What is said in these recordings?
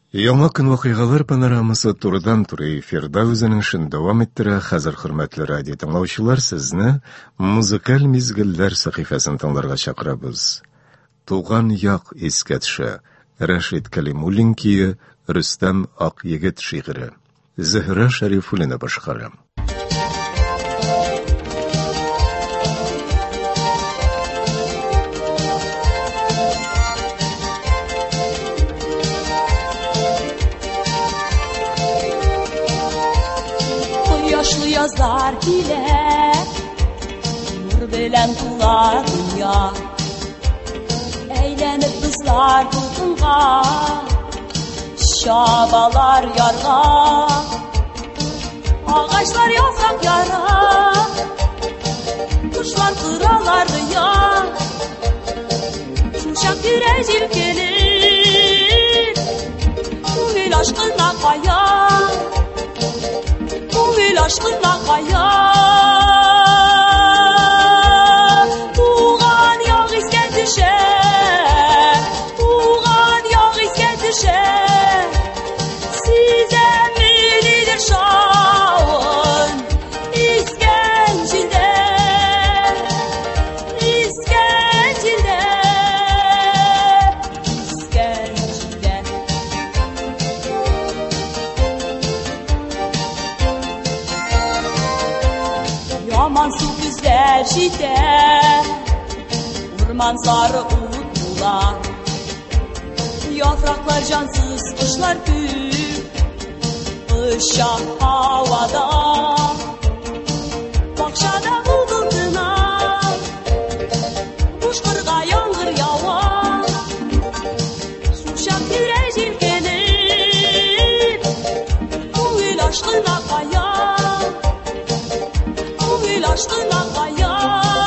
Яңа көн вакыйгалар панорамасы турыдан-туры эфирда үзенең эшен дәвам иттерә. Хәзер, хөрмәтле радио тыңлаучылар, сезне музыкаль мизгелләр сәхифәсен тыңларга чакырабыз. Туган як искә төшә. Рәшит Кәлимуллин кие, Рөстәм Акъегет шигыре. Зөһрә Шәрифуллина башкара. Yaşlı yazlar ile nur bilen tular dünya, eğlenip kızlar kızınğa, şabalar yarga, ağaçlar yaprak yara, kuşlar kıralar ya, şuşak yüreğim gelir, kumil aşkına kaya. Kumil aşkına kaya. Tuğan yağ iske düşe, tuğan yağ iske düşe. Size milidir şahın iskencinde, iskencinde, iskencinde. Yamansız güzler şide, orman sarı utlular, yapraklar cansız, kuşlar büyük, ışık havada, bakşada bulduğuna, kuş kırga yağmur yağar, suşak yüreğim gelir, kumil aşkına kayar. Aşkına kaya.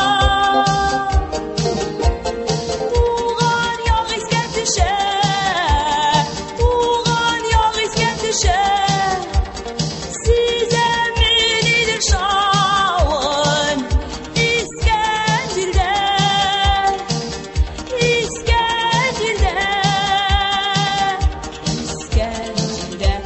Tuğan yağ iske düşe, tuğan yağ iske düşe. Size milidir şahın iskencinde, iskencinde, iskencinde.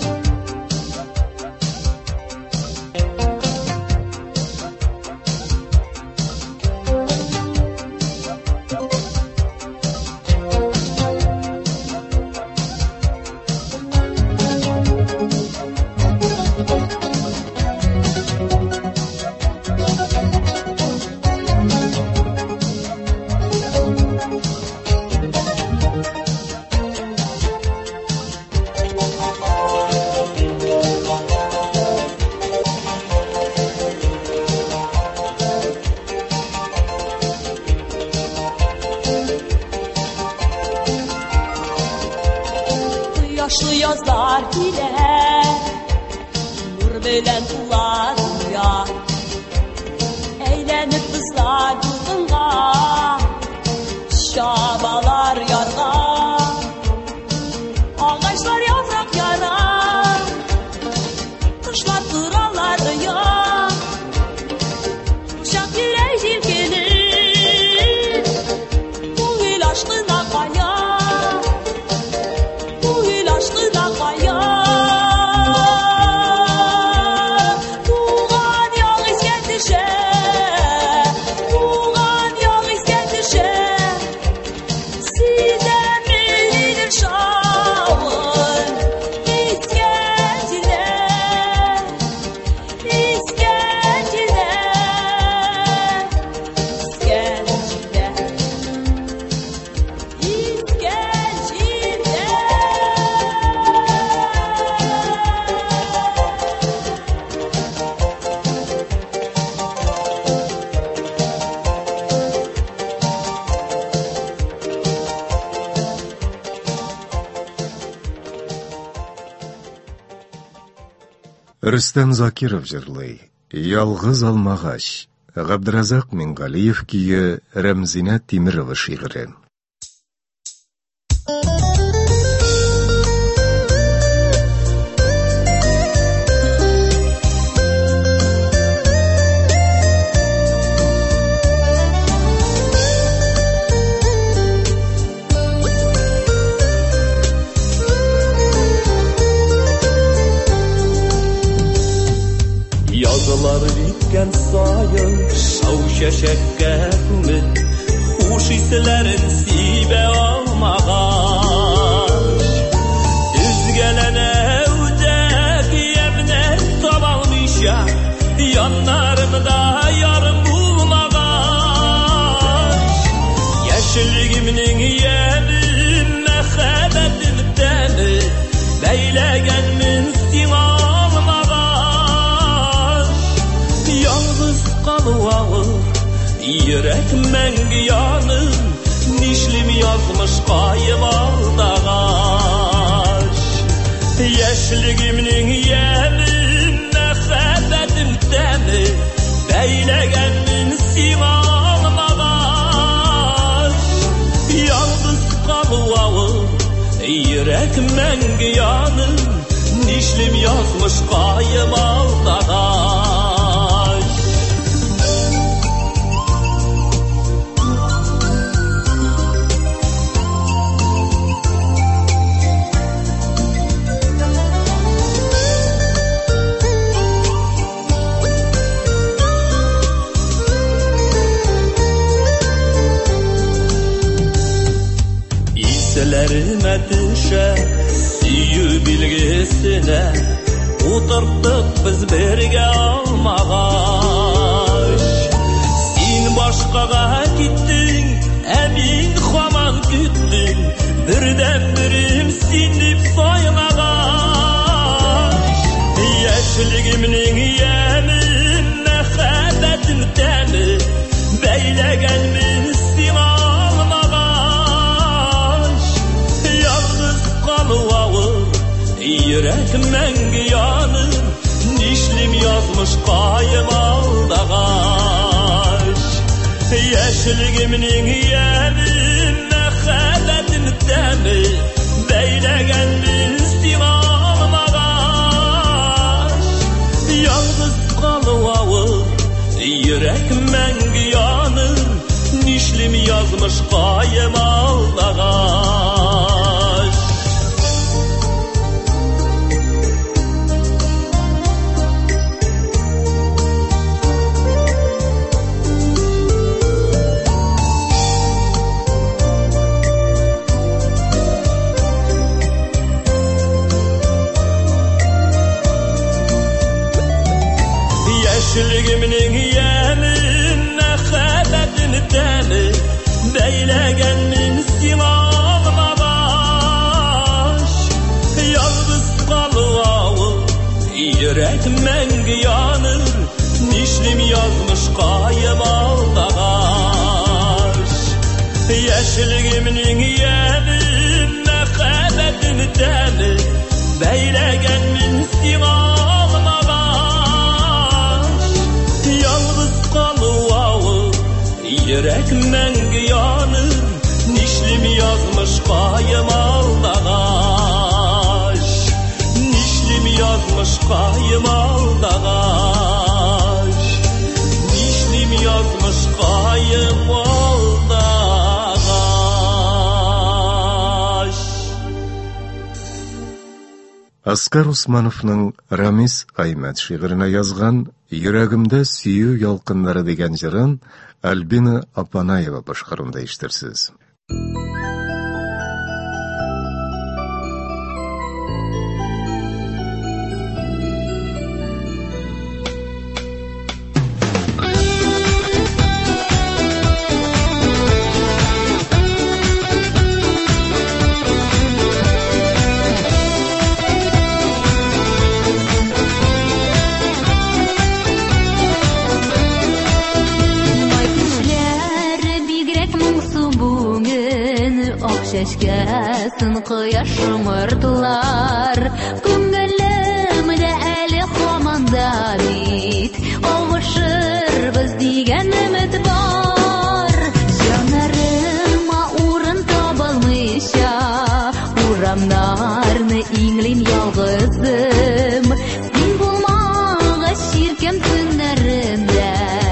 Yaşlı yazlar ile nur bilen tular dünya, eğlenip kızlar kızınğa, şabalar yarga, ağaçlar yaprak yara, kuşlar kıralar ya, uşak yüreğim gelir, kumil aşkına kaya. Aşkına kaya. Tuğan yağ iske düşe, tuğan yağ iske düşe. Size milidir şahın iskencinde, iskencinde, iskencinde, iskencinde. Рөстәм Закиров җырлый. Ялгыз алмагач. Габдразак Мингалиев кие, Рәмзинә Тимерова шигыре. Yürgen sayın şav şeşekke kümül Huş hislerin sibe olmağaş Üzgelene ödek yemne tabalmışa Yanlarımda yarım bulmağaş Yeşilligimnin yemin mehebbetim temi Beylegenmin sin almağaş Yalnız kalıvalı Yürek mengi yanım Nişlim yazmış kayım aldağaş Yeşligimnin yemin mehebbetim temi Beylegenmin sin almağaş Yalnız kalıvalı Yürek mengi yanım Nişlim yazmış kayım aldağaş İselerime düşe Süyü bilgisine Uturttuk biz birge almağaş Sen başkaga gittin Emin xaman küttün Birden birim sinip soymağaş Yeşilligimnin yemin mehebbetim temi Beylegenmin sin almağaş Yalnız kalıvalı Yürek mengi yanım Nişlim yazmış kayım aldağaş Yeşilligimnin yemin mehebbetim temi Beylegenmin sin almağaş Yalnız kalıvalı Yürek mengi yanım Nişlim yazmış kayım aldağaş Yeşilligimnin yemin mehebbetim temi Beylegenmin sin almağaş Yalnız kalıvalı Yürek mengi yanır Nişlim yazmış kayım aldağaş Yeşilligimnin yemin mehebbetim temi Beylegenmin sin Yürek mengi yanır Nişlim yazmış kayım aldağaş Nişlim yazmış kayım aldağaş Nişlim yazmış kayım aldağaş Askar Usmanov'ның Ramiz Aymet şiirine yazgan Yüreğimde Süyü Yalqınları degen jırın Albina Apanayeva boşqarımda iştirsiz. Şeşkesin kıyaşım ırdılar Күңелемде әлі қоманда бит Олғышыр біз деген үміт бар Жанарыма урын табылмыйша Урамдарны иңлим ялғызым Сен болмағаш ширкем түннәрімдә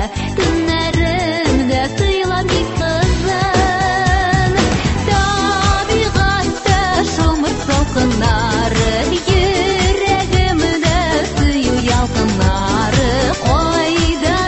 сыйлап кит қызым Табиғатта шомырт салқынары Йөрәгемдә сөю ялқынары Қайда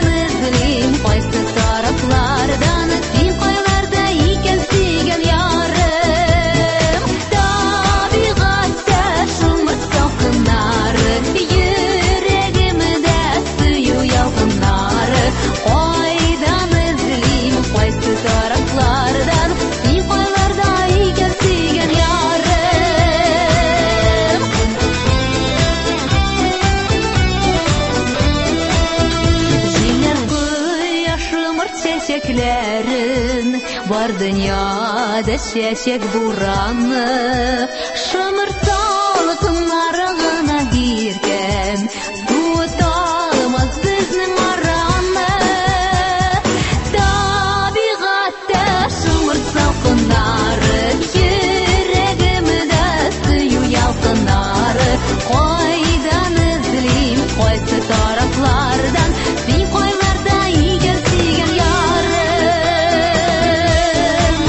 бар дөньяда чәчәк бураны, шымыр салқыннары гына биргән, суыта алмас безнең араны. Табигатьтә шымыр салкыннары, йөрәгемдә сөю ялкыннары. Кайдан эзлим, кайсы тарафлардан, син кайларда игән сөйгән ярым.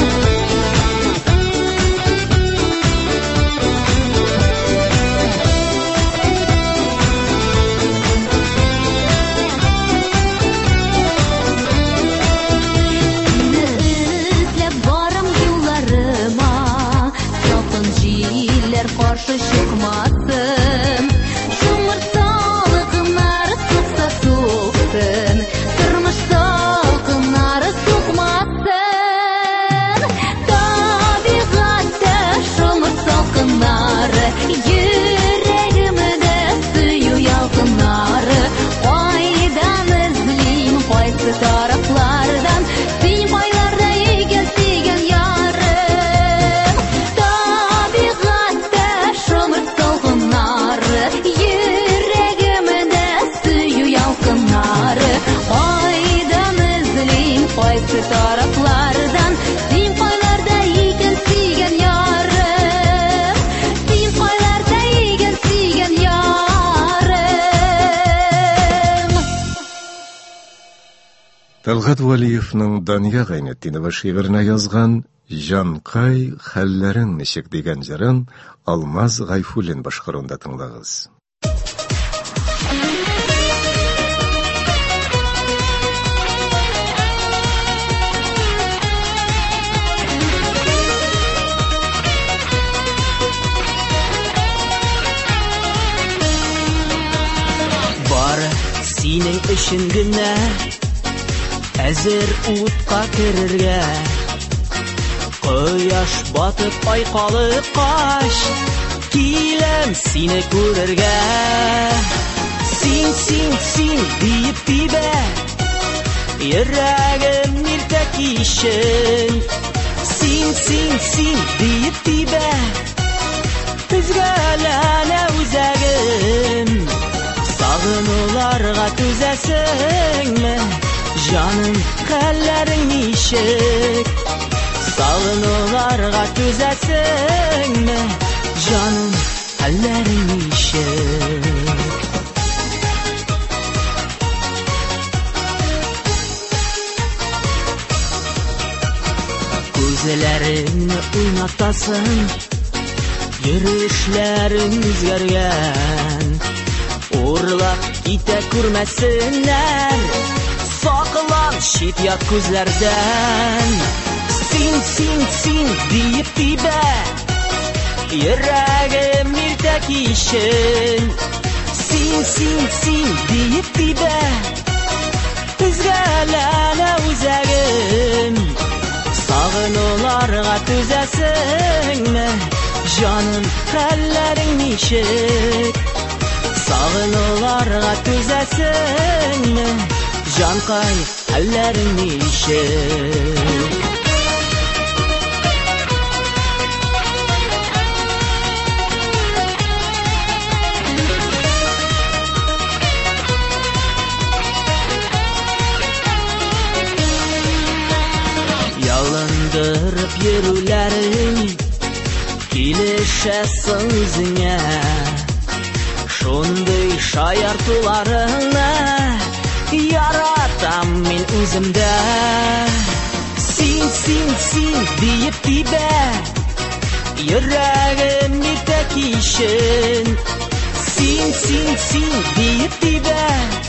Сине эзләп барам юлларыма, салкын җилләр каршы чыкмасын. Шымыр салкыннары сукса суксын, тормыш салкыннары сукмасын. Табигатьтә шымыр салкыннары, йөрәгемдә сөю ялкыннары. Кайдан эзлим, кайсы тарафлардан, син кайларда игән сөйгән ярым. Табигатьтә шымыр салкыннары, йөрәгемдә сөю ялкыннары. Кайдан эзлим, кайсы тарафлардан, син кайларда игән сөйгән ярым. Син кайларда игән сөйгән ярым. Талгат Валиевның Дания Гайнетдинова шигыренә язган «Җанкай хәлләрең ничек» дигән җырын Алмаз Гайфуллин башкаруында тыңлагыз. Бары синең өчен генә әзер утка керергә. Кояш батып ай калыккач, киләм сине күрергә. Син диеп тибә, йөрәгем иртә кичен. Син диеп тибә, үзгәләнә үзәгем. Сагынуларга түзәсеңме, җаным хәлләрең ничек? Сагынуларга түзәсеңме, җаным хәлләрең ничек? Күзләреңне уйнатасың, йөрүшләрең үзгәргән. Урлап китә күрмәсеннәр, саклан чит ят күзләрдән. Син диеп тибә, йөрәгем иртә кичен. Син диеп тибә, үзгәләнә үзәгем. Сагынуларга түзәсеңме, җаным хәлләрең ничек? Сагынуларга түзәсеңме, җанкай хәлләрең ничек? Ялындырып йөрүләрең килешә үзеңә. Шундый шаяртуларыңны яратам мин үземдә. Син диеп тибә, йөрәгем иртә кичен. Син диеп тибә,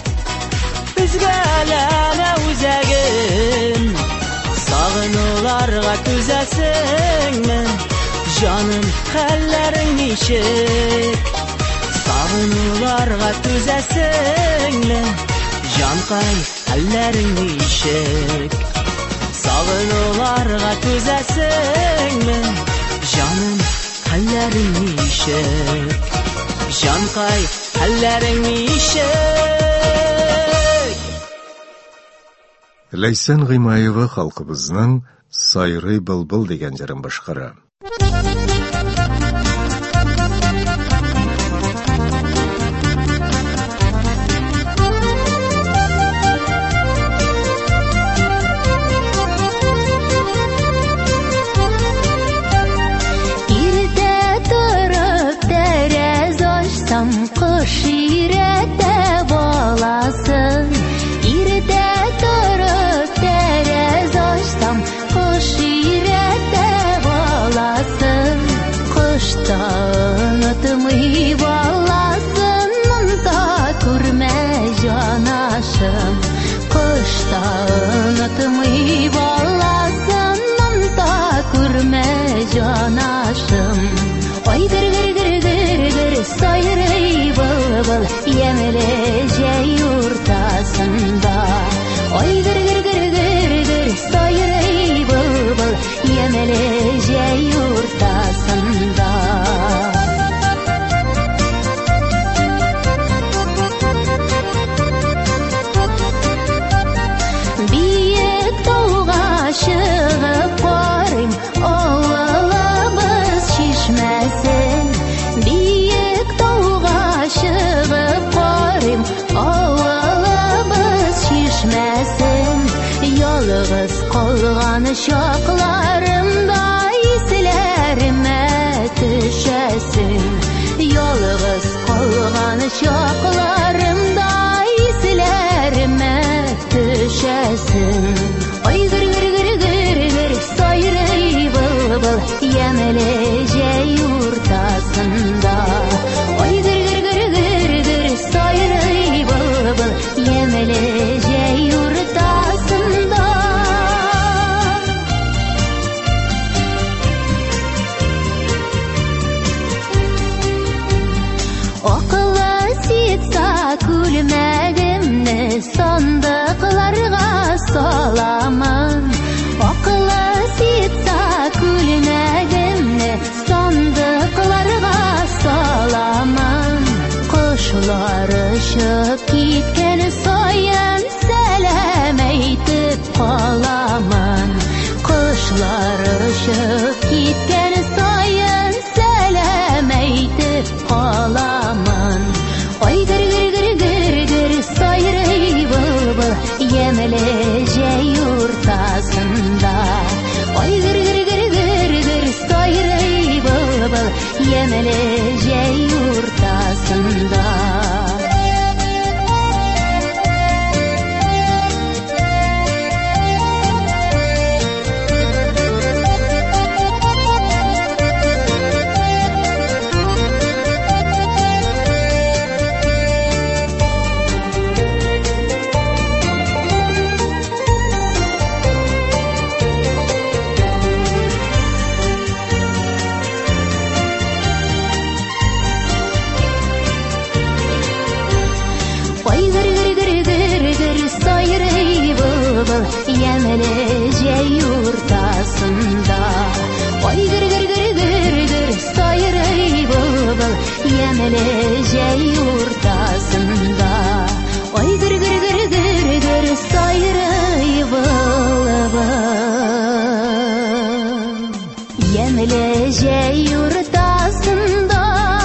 үзгәләнә үзәгем. Сагынуларга түзәсеңме, җаным хәлләрең ничек? Сагынуларга түзәсеңме, җанкай хәлләрең ничек? Сагынуларга түзәсеңме, җаным хәлләрең ничек? Җанкай хәлләрең ничек? Ләйсән Гыймаева халкыбызның Сайрый былбыл деген жырын башкара. Кыш ирәтә баласын, иртә торып тәрәз ачсам, кыш ирәтә баласын, кышта онытмый баласын, монда күрмә җанашым, кышта онытмый баласын, монда күрмә җанашым. Ой гыр-гыр-гыр-гыр-гыр сайрый былбыл Ямеле җәй уртасында. Ой гыр-гыр-гыр-гыр-гыр сайрый былбыл Ямеле җәй уртасында. Биек тауга чыгып карыйм, авылыбыз чишмәсен. Биек тауга чыгып карыйм, авылыбыз чишмәсен. Ялгыз калган чакларымда исләремә төшәсен. Ялгыз калган чакларымда исләремә төшәсен. Ой гыр-гыр-гыр-гыр сайрый былбыл Ямеле җәй уртасында. Ой гыр-гыр-гыр-гыр сайрый былбыл Ямеле җәй уртасында. Акылы ситса күлмәгемне сандыкларга саламын. Акылы ситса күлмәгемне сандыкларга саламын. Кошлар очып киткән саен сәлам әйтеп каламын. Кошлар очып киткән саен сәлам әйтеп каламын. Ой гыр-гыр-гыр-гыр сайрый былбыл Ямеле җәй уртасында. Ой гыр-гыр-гыр-гыр сайрый былбыл Ямеле җәй уртасында. Ямеле җәй уртасында. Ой гыр-гыр-гыр-гыр сайрый былбыл Ямеле җәй уртасында. Ой гыр-гыр-гыр-гыр сайрый былбыл Ямеле җәй уртасында.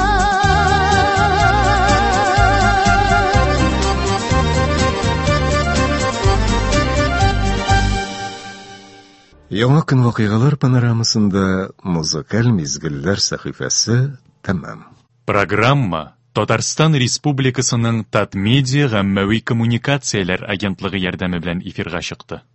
Яңа көн вакыйгалар панорамасында музыкаль мизгелләр сәхифәсе тәмам. Программа Татарстан Республикасының Татмедиа гаммәви коммуникацияләр агентлыгы ярдәме белән эфирга чыкты.